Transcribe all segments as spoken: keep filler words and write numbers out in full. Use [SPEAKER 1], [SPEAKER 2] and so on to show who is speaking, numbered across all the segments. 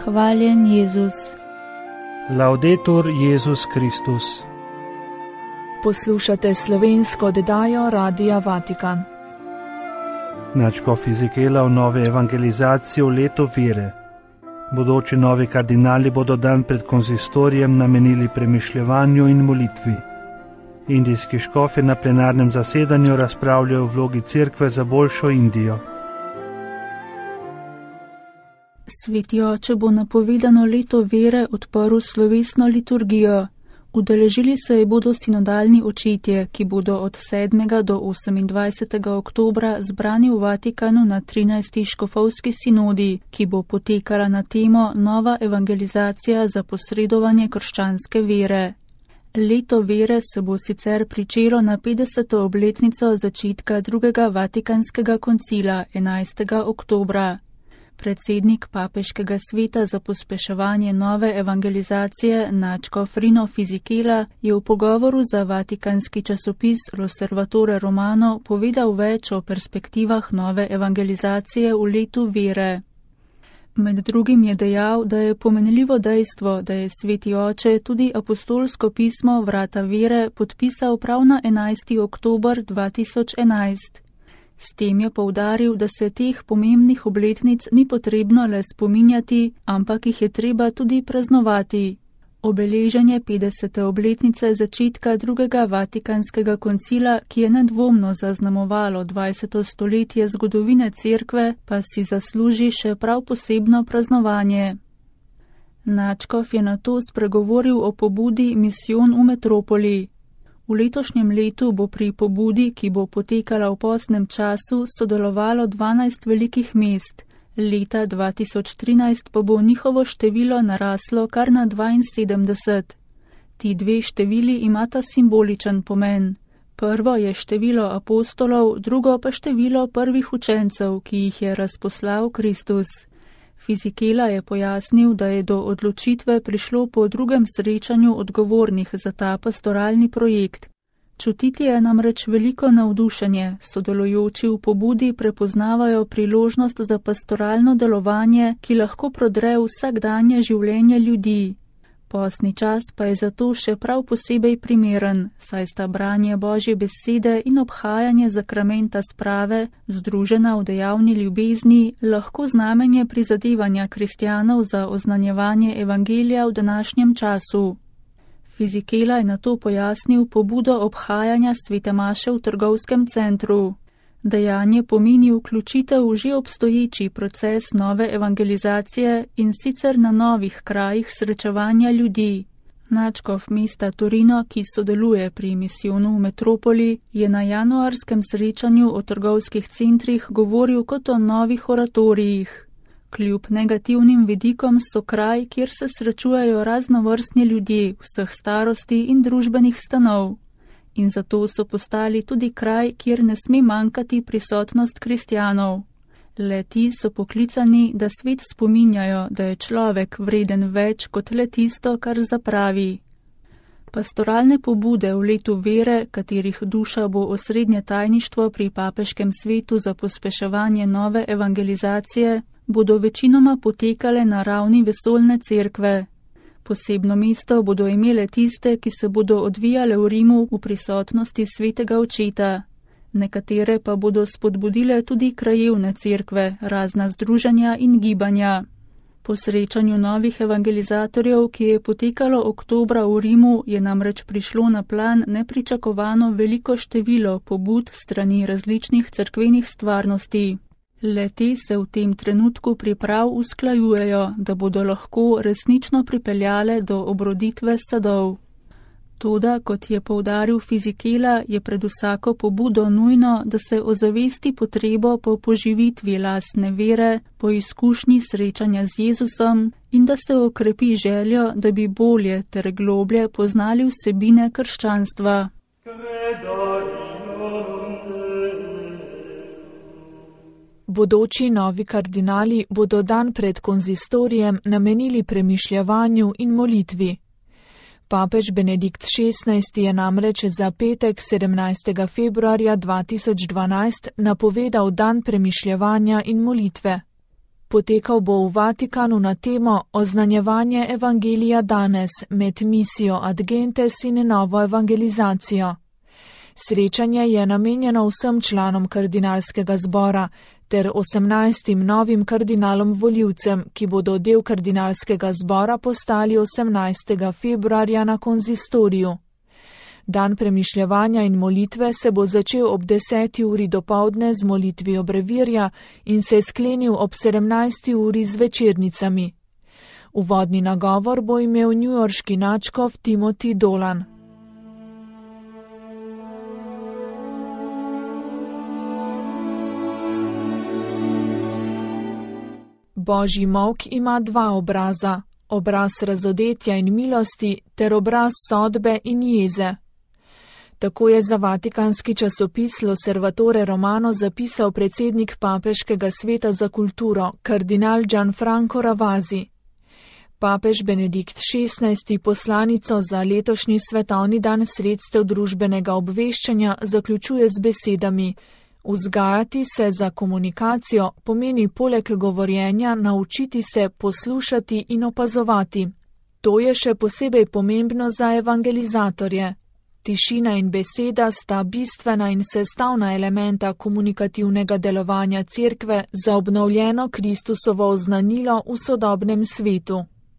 [SPEAKER 1] Hvaljen Jezus.
[SPEAKER 2] Laudetur Jezus Kristus.
[SPEAKER 3] Poslušate slovensko oddajo Radia Vatikan.
[SPEAKER 2] Nadškof Fizikela v nove evangelizacije v leto vere. Bodoči novi kardinali bodo dan pred konzistorijem namenili premišljevanju in molitvi. Indijski škof je na plenarnem zasedanju razpravljal o vlogi cerkve za boljšo Indijo.
[SPEAKER 1] Sveti oče bo napovedano leto vere odprl slovesno liturgijo. Udeležili se je bodo sinodalni očetje, ki bodo od sedmega do osemindvajsetega oktobra zbrani v Vatikanu na trinajsti škofovski sinodi, ki bo potekala na temo Nova evangelizacija za posredovanje krščanske vere. Leto vere se bo sicer pričelo na petdeseto obletnico začetka drugega Vatikanskega koncila enajstega oktobra. Predsednik Papeškega sveta za pospeševanje nove evangelizacije nadškof Rino Fizikela je v pogovoru za vatikanski časopis L'Osservatore Romano povedal več o perspektivah nove evangelizacije v letu vere. Med drugim je dejal, da je pomenljivo dejstvo, da je sveti oče tudi apostolsko pismo Vrata vere podpisal prav na enajsti oktober dva tisoč enajst. S tem je poudaril, da se teh pomembnih obletnic ni potrebno le spominjati, ampak jih je treba tudi praznovati. Obeleženje petdesete obletnice začetka drugega Vatikanskega koncila, ki je nedvomno zaznamovalo dvajseto stoletje zgodovine cerkve, pa si zasluži še prav posebno praznovanje. Nadškof je nato spregovoril o pobudi Misijon v metropoli. V letošnjem letu bo pri pobudi, ki bo potekala v postnem času, sodelovalo dvanajst velikih mest. Leta dva tisoč trinajst pa bo njihovo število naraslo kar na dvainsedemdeset. Ti dve števili imata simboličen pomen. Prvo je število apostolov, drugo pa število prvih učencev, ki jih je razposlal Kristus. Fizikela je pojasnil, da je do odločitve prišlo po drugem srečanju odgovornih za ta pastoralni projekt. Čutiti je namreč veliko navdušenje, sodelujoči v pobudi prepoznavajo priložnost za pastoralno delovanje, ki lahko prodre vsakdanje življenje ljudi. Postni čas pa je zato še prav posebej primeren, saj sta branje Božje besede in obhajanje zakramenta sprave, združena v dejavni ljubezni, lahko znamenje prizadevanja kristjanov za oznanjevanje evangelija v današnjem času. Fizikela je nato pojasnil pobudo obhajanja svete maše v trgovskem centru. Dejanje pomeni vključitev v že obstoječi proces nove evangelizacije in sicer na novih krajih srečevanja ljudi. Nadškof mesta Torino, ki sodeluje pri misijonu v metropoli, je na januarskem srečanju o trgovskih centrih govoril kot o novih oratorijih. Kljub negativnim vidikom so kraj, kjer se srečujejo raznovrstni ljudje vseh starosti in družbenih stanov. In zato so postali tudi kraj, kjer ne sme manjkati prisotnost kristjanov. Le ti so poklicani, da svet spominjajo, da je človek vreden več kot le tisto, kar zapravi. Pastoralne pobude v letu vere, katerih duša bo osrednje tajništvo pri Papeškem svetu za pospeševanje nove evangelizacije, bodo večinoma potekale na ravni vesoljne cerkve. Posebno mesto bodo imele tiste, ki se bodo odvijale v Rimu v prisotnosti svetega očeta. Nekatere pa bodo spodbudile tudi krajevne cerkve, razna združenja in gibanja. Po srečanju novih evangelizatorjev, ki je potekalo oktobra v Rimu, je namreč prišlo na plan nepričakovano veliko število pobud strani različnih cerkvenih stvarnosti. Le-te se v tem trenutku priprav usklajujejo, da bodo lahko resnično pripeljale do obroditve sadov. Toda, kot je poudaril Fizikela, je pred vsako pobudo nujno, da se ozavesti potrebo po poživitvi lastne vere, po izkušnji srečanja z Jezusom in da se okrepi željo, da bi bolje ter globlje poznali vsebine krščanstva.
[SPEAKER 3] Bodoči novi kardinali bodo dan pred konzistorijem namenili premišljevanju in molitvi. Papež Benedikt šestnajsti je namreč za petek sedemnajstega februarja dva tisoč dvanajst napovedal dan premišljevanja in molitve. Potekal bo v Vatikanu na temo Oznanjevanje evangelija danes med misijo Ad Gentes in novo evangelizacijo. Srečanje je namenjeno vsem članom kardinalskega zbora ter osemnajstim novim kardinalom volivcem, ki bodo del kardinalskega zbora postali osemnajstega februarja na konzistoriju. Dan premišljevanja in molitve se bo začel ob deseti uri dopoldne z molitvijo brevirja in se sklenil ob sedemnajsti uri z večernicami. Uvodni nagovor bo imel newyorški nadškof Timothy Dolan. Božji molk ima dva obraza, obraz razodetja in milosti ter obraz sodbe in jeze. Tako je za vatikanski časopis L'Osservatore Romano zapisal predsednik Papeškega sveta za kulturo, kardinal Gianfranco Ravasi. Papež Benedikt šestnajsti poslanico za letošnji svetovni dan sredstev družbenega obveščanja zaključuje z besedami: vzgajati se za komunikacijo pomeni poleg govorjenja naučiti se poslušati in opazovati. To je še posebej pomembno za evangelizatorje. Tišina in beseda sta bistvena in sestavna elementa komunikativnega delovanja Cerkve za obnovljeno Kristusovo oznanilo v sodobnem svetu.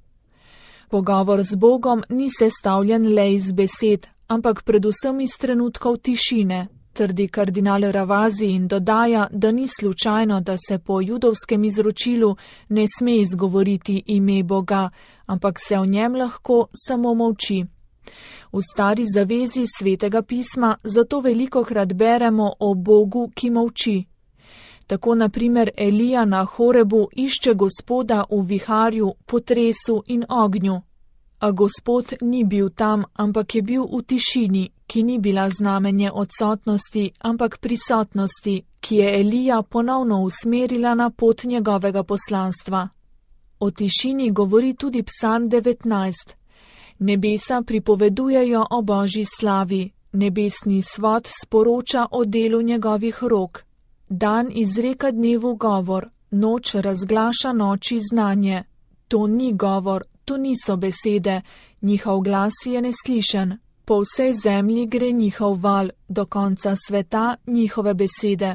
[SPEAKER 3] Pogovor z Bogom ni sestavljen le iz besed, ampak predvsem iz trenutkov tišine, trdi kardinal Ravasi in dodaja, da ni slučajno, da se po judovskem izročilu ne sme izgovoriti ime Boga, ampak se o njem lahko samo molči. V stari zavezi Svetega pisma zato velikokrat beremo o Bogu, ki molči. Tako na primer Elija na Horebu išče Gospoda v viharju, potresu in ognju. A Gospod ni bil tam, ampak je bil v tišini, ki ni bila znamenje odsotnosti, ampak prisotnosti, ki je Elija ponovno usmerila na pot njegovega poslanstva. O tišini govori tudi Psalm devetnajst. Nebesa pripovedujejo o Božji slavi, nebesni svod sporoča o delu njegovih rok. Dan izreka dnevu govor, noč razglaša noči znanje. To ni govor, to niso besede, njihov glas je neslišen. Po vsej zemlji gre njihov val, do konca sveta njihove besede.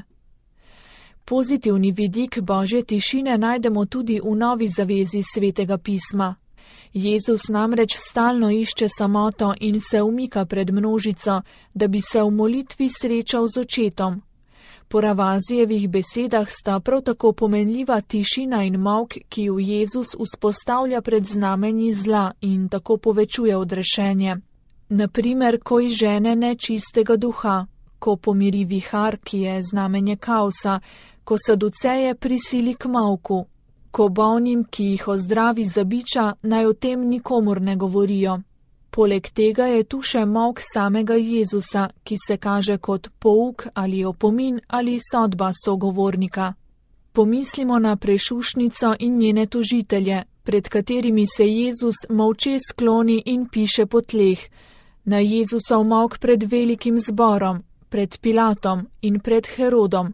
[SPEAKER 3] Pozitivni vidik Božje tišine najdemo tudi v novi zavezi Svetega pisma. Jezus namreč stalno išče samoto in se umika pred množico, da bi se v molitvi srečal z očetom. Po Ravasijevih besedah sta prav tako pomenljiva tišina in molk, ki ju Jezus vzpostavlja pred znamenji zla in tako povečuje odrešenje. Naprimer, ko izžene nečistega duha, ko pomiri vihar, ki je znamenje kaosa, ko saduceje prisili k molku, ko bolnim, ki jih ozdravi za biča, naj o tem nikomur ne govorijo. Poleg tega je tu še molk samega Jezusa, ki se kaže kot pouk ali opomin ali sodba sogovornika. Pomislimo na prešušnico in njene tožitelje, pred katerimi se Jezus molče skloni in piše po tleh, na Jezusov molk pred velikim zborom, pred Pilatom in pred Herodom.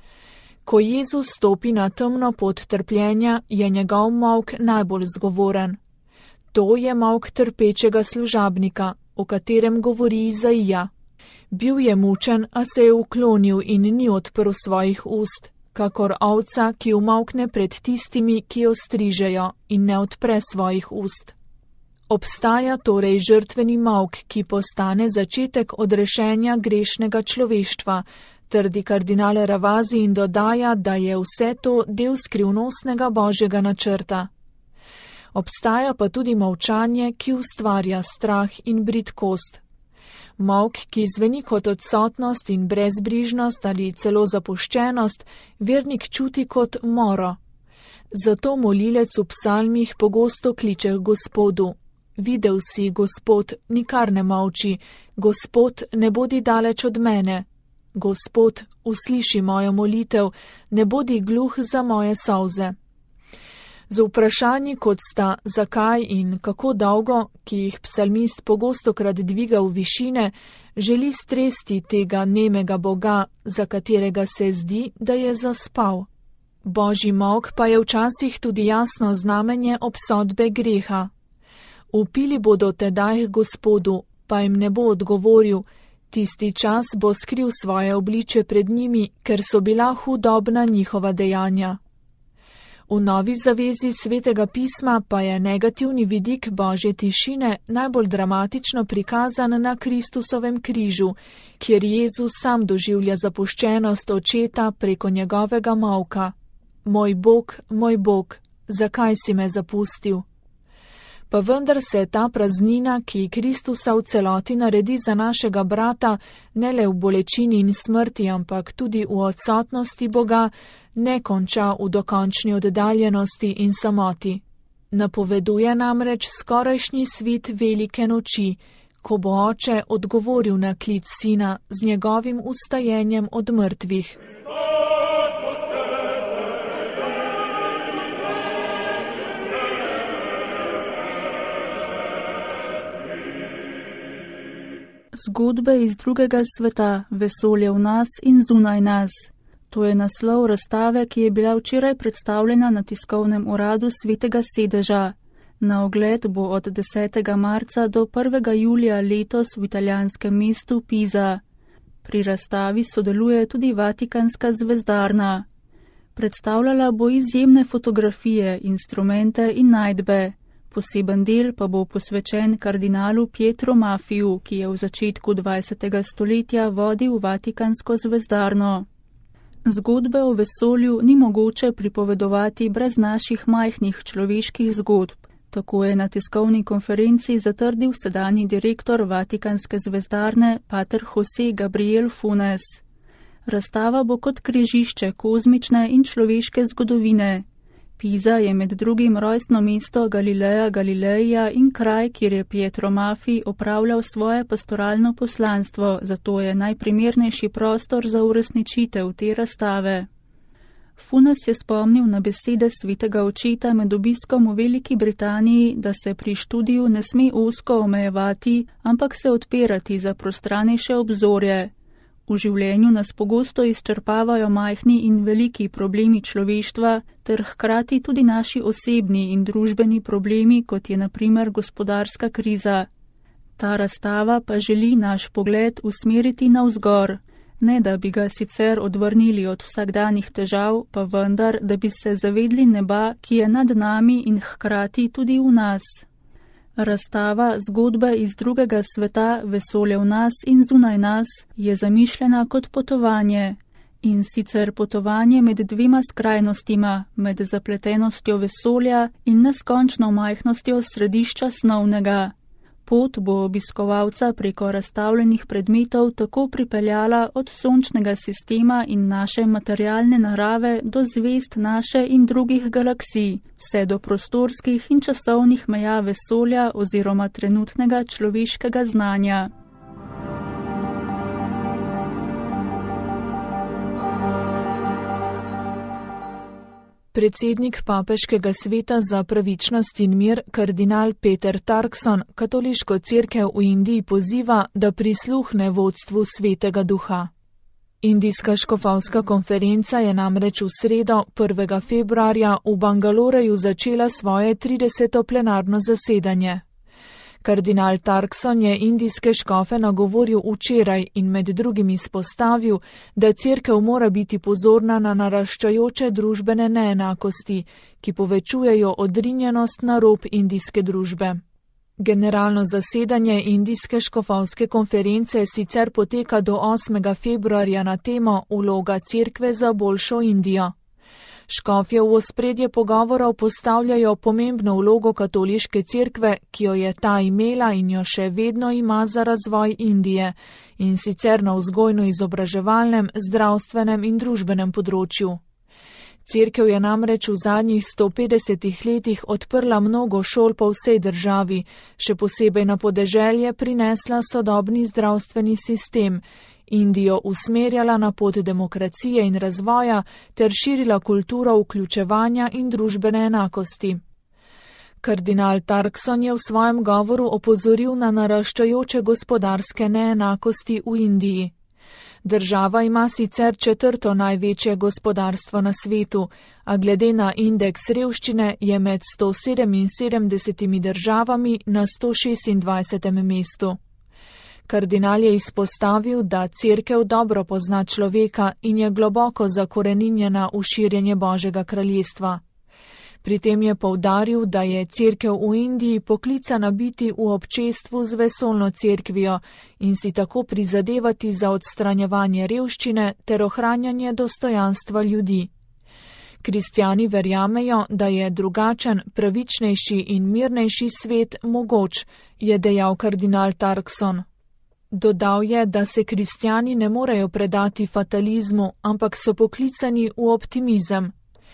[SPEAKER 3] Ko Jezus stopi na temno pot trpljenja, je njegov molk najbolj zgovoren. To je molk trpečega služabnika, o katerem govori Izaija. Bil je mučen, a se je uklonil in ni odprl svojih ust, kakor ovca, ki umolkne pred tistimi, ki jo strižejo, in ne odpre svojih ust. Obstaja torej žrtveni molk, ki postane začetek odrešenja grešnega človeštva, trdi kardinal Ravasi in dodaja, da je vse to del skrivnostnega Božjega načrta. Obstaja pa tudi molčanje, ki ustvarja strah in bridkost. Molk, ki zveni kot odsotnost in brezbrižnost ali celo zapuščenost, vernik čuti kot moro. Zato molilec v psalmih pogosto kliče Gospodu: videl si, Gospod, nikar ne molči, Gospod, ne bodi daleč od mene. Gospod, usliši mojo molitev, ne bodi gluh za moje solze. Z vprašanji, kot sta zakaj in kako dolgo, ki jih psalmist pogostokrat dviga v višine, želi stresti tega nemega Boga, za katerega se zdi, da je zaspal. Božji molk pa je včasih tudi jasno znamenje obsodbe greha. Vpili bodo tedaj Gospodu, pa jim ne bo odgovoril, tisti čas bo skril svoje obliče pred njimi, ker so bila hudobna njihova dejanja. V Novi zavezi Svetega pisma pa je negativni vidik Božje tišine najbolj dramatično prikazan na Kristusovem križu, kjer Jezus sam doživlja zapuščenost očeta preko njegovega molka. Moj Bog, moj Bog, zakaj si me zapustil? Pa vendar se ta praznina, ki Kristusa v celoti naredi za našega brata, ne le v bolečini in smrti, ampak tudi v odsotnosti Boga, ne konča v dokončni oddaljenosti in samoti. Napoveduje namreč skorajšnji svit velike noči, ko bo oče odgovoril na klic sina z njegovim vstajenjem od mrtvih.
[SPEAKER 1] Zgodbe iz drugega sveta, vesolje v nas in zunaj nas. To je naslov razstave, ki je bila včeraj predstavljena na tiskovnem uradu Svetega sedeža. Na ogled bo od desetega marca do prvega julija letos v italijanskem mestu Pisa. Pri razstavi sodeluje tudi Vatikanska zvezdarna. Predstavljala bo izjemne fotografije, instrumente in najdbe. Poseben del pa bo posvečen kardinalu Pietro Maffiju, ki je v začetku dvajsetega stoletja vodil Vatikansko zvezdarno. Zgodbe o vesolju ni mogoče pripovedovati brez naših majhnih človeških zgodb. Tako je na tiskovni konferenci zatrdil sedanji direktor Vatikanske zvezdarne, pater José Gabriel Funes. Razstava bo kot križišče kozmične in človeške zgodovine. Pisa je med drugim rojstno mesto Galileja Galileja in kraj, kjer je Pietro Maffi opravljal svoje pastoralno poslanstvo, zato je najprimernejši prostor za uresničitev te razstave. Funes je spomnil na besede svetega očeta med obiskom v Veliki Britaniji, da se pri študiju ne sme ozko omejevati, ampak se odpirati za prostranejše obzorje. V življenju nas pogosto izčrpavajo majhni in veliki problemi človeštva, ter hkrati tudi naši osebni in družbeni problemi, kot je na primer gospodarska kriza. Ta razstava pa želi naš pogled usmeriti navzgor, ne da bi ga sicer odvrnili od vsakdanjih težav, pa vendar, da bi se zavedli neba, ki je nad nami in hkrati tudi v nas. Razstava Zgodbe iz drugega sveta, vesolje v nas in zunaj nas je zamišljena kot potovanje. In sicer potovanje med dvema skrajnostima, med zapletenostjo vesolja in neskončno majhnostjo središča snovnega. Pot bo obiskovalca preko razstavljenih predmetov tako pripeljala od sončnega sistema in naše materialne narave do zvezd naše in drugih galaksij, vse do prostorskih in časovnih meja vesolja oziroma trenutnega človeškega znanja.
[SPEAKER 3] Predsednik Papeškega sveta za pravičnost in mir, kardinal Peter Turkson, katoliško cerkev v Indiji poziva, da prisluhne vodstvu Svetega Duha. Indijska škofovska konferenca je namreč v sredo, prvega februarja, v Bangaloreju začela svoje trideseto plenarno zasedanje. Kardinal Turkson je indijske škofe nagovoril včeraj in med drugim izpostavil, da cerkev mora biti pozorna na naraščajoče družbene neenakosti, ki povečujejo odrinjenost na rob indijske družbe. Generalno zasedanje indijske škofovske konference sicer poteka do osmega februarja na temo Vloga cerkve za boljšo Indijo. Škofje v ospredje pogovorov postavljajo pomembno vlogo katoliške cerkve, ki jo je ta imela in jo še vedno ima za razvoj Indije, in sicer na vzgojno-izobraževalnem, zdravstvenem in družbenem področju. Cerkev je namreč v zadnjih sto petdesetih letih odprla mnogo šol po vsej državi, še posebej na podeželje prinesla sodobni zdravstveni sistem, Indijo usmerjala na pot demokracije in razvoja ter širila kulturo vključevanja in družbene enakosti. Kardinal Turkson je v svojem govoru opozoril na naraščajoče gospodarske neenakosti v Indiji. Država ima sicer četrto največje gospodarstvo na svetu, a glede na indeks revščine je med sto sedeminsedemdesetimi državami na sto šestindvajsetem mestu. Kardinal je izpostavil, da Cerkev dobro pozna človeka in je globoko zakoreninjena v širjenje Božjega kraljestva. Pri tem je poudaril, da je Cerkev v Indiji poklicana biti v občestvu z vesoljno cerkvijo in si tako prizadevati za odstranjevanje revščine ter ohranjanje dostojanstva ljudi. Kristjani verjamejo, da je drugačen, pravičnejši in mirnejši svet mogoč, je dejal kardinal Turkson. Dodal je, da se kristjani ne morejo predati fatalizmu, ampak so poklicani v optimizem.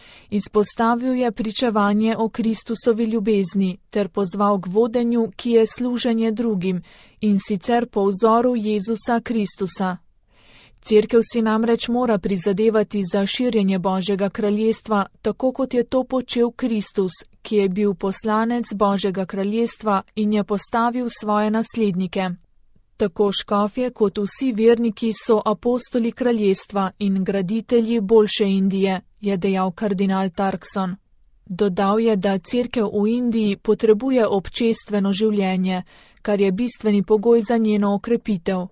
[SPEAKER 3] Izpostavil je pričevanje o Kristusovi ljubezni ter pozval k vodenju, ki je služenje drugim, in sicer po vzoru Jezusa Kristusa. Cerkev si namreč mora prizadevati za širjenje Božjega kraljestva, tako kot je to počel Kristus, ki je bil poslanec Božjega kraljestva in je postavil svoje naslednike. Tako škofje kot vsi verniki so apostoli kraljestva in graditelji boljše Indije, je dejal kardinal Turkson. Dodal je, da Cerkev v Indiji potrebuje občestveno življenje, kar je bistveni pogoj za njeno okrepitev.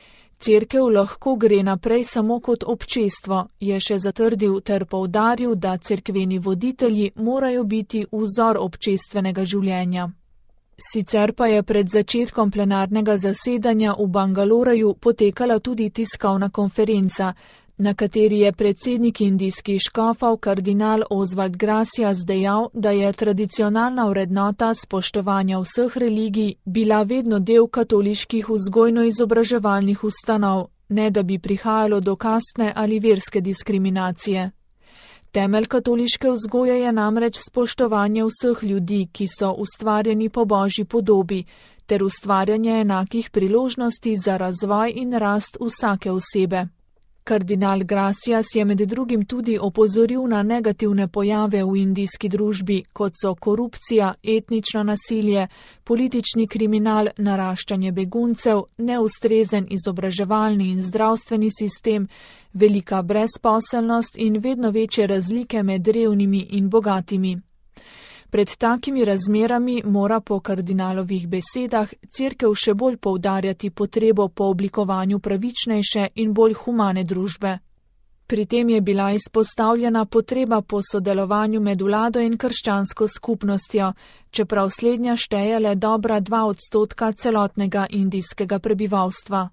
[SPEAKER 3] Cerkev lahko gre naprej samo kot občestvo, je še zatrdil ter poudaril, da cerkveni voditelji morajo biti vzor občestvenega življenja. Sicer pa je pred začetkom plenarnega zasedanja v Bangaloraju potekala tudi tiskovna konferenca, na kateri je predsednik indijskih škofov kardinal Oswald Gracias dejal, da je tradicionalna vrednota spoštovanja vseh religij bila vedno del katoliških vzgojno-izobraževalnih ustanov, ne da bi prihajalo do kastne ali verske diskriminacije. Temelj katoliške vzgoje je namreč spoštovanje vseh ljudi, ki so ustvarjeni po Božji podobi, ter ustvarjanje enakih priložnosti za razvoj in rast vsake osebe. Kardinal Gracias je med drugim tudi opozoril na negativne pojave v indijski družbi, kot so korupcija, etnično nasilje, politični kriminal, naraščanje beguncev, neustrezen izobraževalni in zdravstveni sistem, velika brezposelnost in vedno večje razlike med revnimi in bogatimi. Pred takimi razmerami mora po kardinalovih besedah Cerkev še bolj poudarjati potrebo po oblikovanju pravičnejše in bolj humane družbe. Pri tem je bila izpostavljena potreba po sodelovanju med vlado in krščansko skupnostjo, čeprav slednja šteje le dobra dva odstotka celotnega indijskega prebivalstva.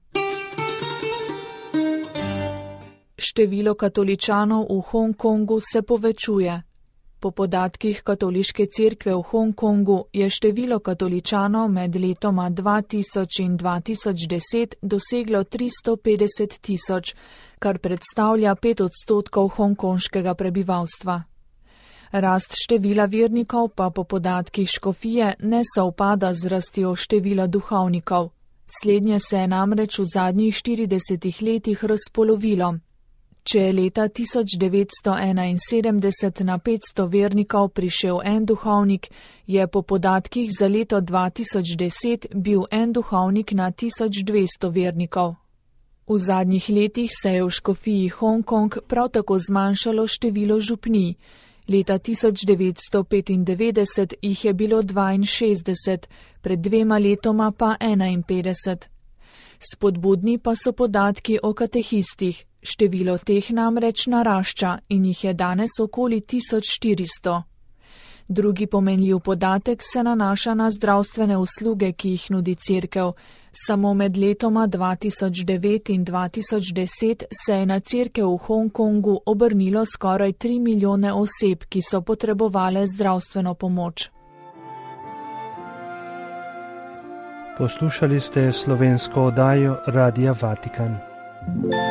[SPEAKER 3] Število katoličanov v Hongkongu se povečuje. Po podatkih katoliške cerkve v Hongkongu je število katoličanov med letoma dva tisoč in dva tisoč deset doseglo tristo petdeset tisoč, kar predstavlja pet odstotkov hongkonškega prebivalstva. Rast števila vernikov pa po podatkih škofije ne sovpada z rastjo števila duhovnikov. Slednje se je namreč v zadnjih štiridesetih letih razpolovilo. Če je leta tisoč devetsto enainsedemdeset na petsto vernikov prišel en duhovnik, je po podatkih za leto dva tisoč deset bil en duhovnik na tisoč dvesto vernikov. V zadnjih letih se je v škofiji Hongkong prav tako zmanjšalo število župnij. Leta tisoč devetsto petindevetdeset jih je bilo dvainšestdeset, pred dvema letoma pa enainpetdeset. Spodbudni pa so podatki o katehistih. Število teh namreč narašča in jih je danes okoli tisoč štiristo. Drugi pomenljiv podatek se nanaša na zdravstvene usluge, ki jih nudi cerkev. Samo med letoma dva tisoč devet in dva tisoč deset se je na cerkev v Hongkongu obrnilo skoraj tri milijone oseb, ki so potrebovale zdravstveno pomoč.
[SPEAKER 2] Poslušali ste slovensko oddajo Radia Vatikan.